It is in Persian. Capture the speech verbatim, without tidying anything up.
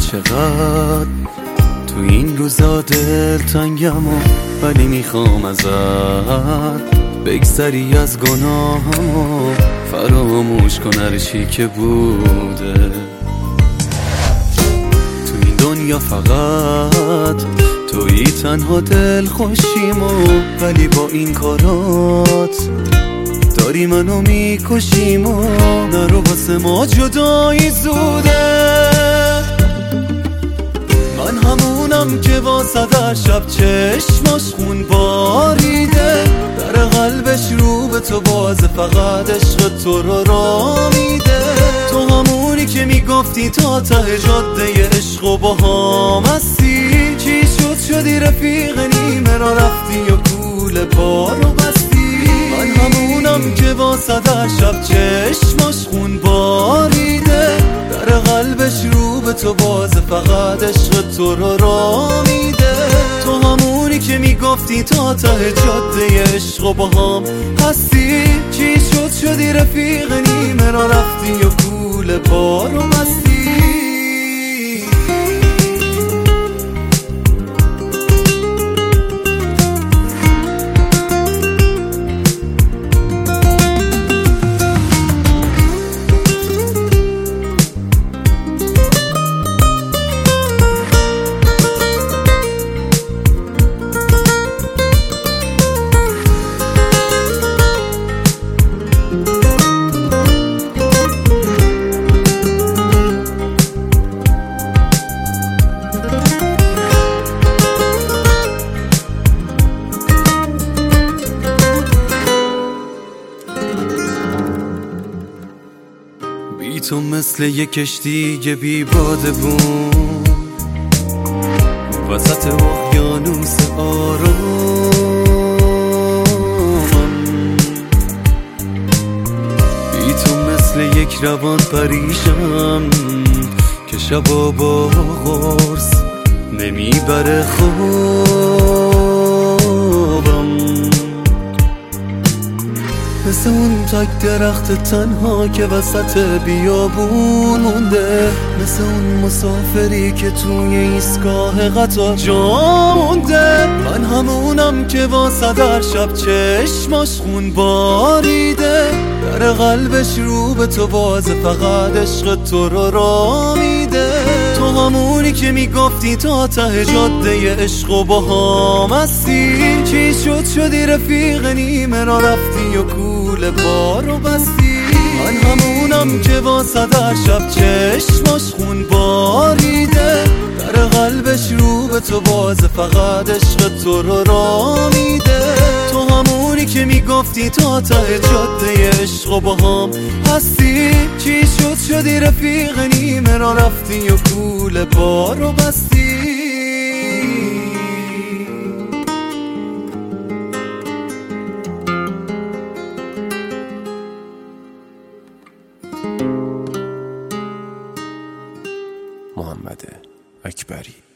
چقدر تو این روزا دلتنگم و ولی میخوام ازت بگذری از گناهم و فراموش کن هر چی که بوده. تو این دنیا فقط تویی تنها دل خوشیم و ولی با این کارات داری منو میکشیم و نرو واسه ما جدایی زوده. من همونم که واسه در شب چشماش خون باریده، در قلبش رو به تو بازه، فقط عشق تو رو را میده. تو همونی که میگفتی تا ته جاده عشق و با هم هستی، چی شد شدی رفیق نیمه را رفتی و کول بارو بستی. من همونم که واسه در شب چشماش خون باریده، در قلبش رو به تو بازه، فقط عشق تو رو را میده. تو همونی که میگفتی تا ته جاده عشق و با هم هستی، چی شد شدی رفیق نیمه را رفتی و کول بارو بستی. بی تو مثل یک کشتی بی باده بوم وسط اقیانوس آرامم. بی تو مثل یک روان پریشم که شبا با قرص نمیبره خوابم. مثل اون تک درخت تنها که وسط بیابون مونده، مثل اون مسافری که توی ایستگاه قطار جا مونده. من همونم که واسه در شب چشماش خون باریده، در قلبش رو به تو بازه، فقط عشق تو رو را میده. تو همونی که میگفتی تا ته جاده عشق و با هم هستی، چی شد شدی رفیق نیمه را رفتی و کول بارو بستی. من همونم که واسه در شب چشماش خون باریده، در قلبش رو به تو بازه، فقط عشق تو رو را میده. تو همونی که میگفتی تا ته جاده عشق و با هم هستی، چی شد شدی رفیق نیمه را رفتی و کول بارو بستی. محمد اکبری.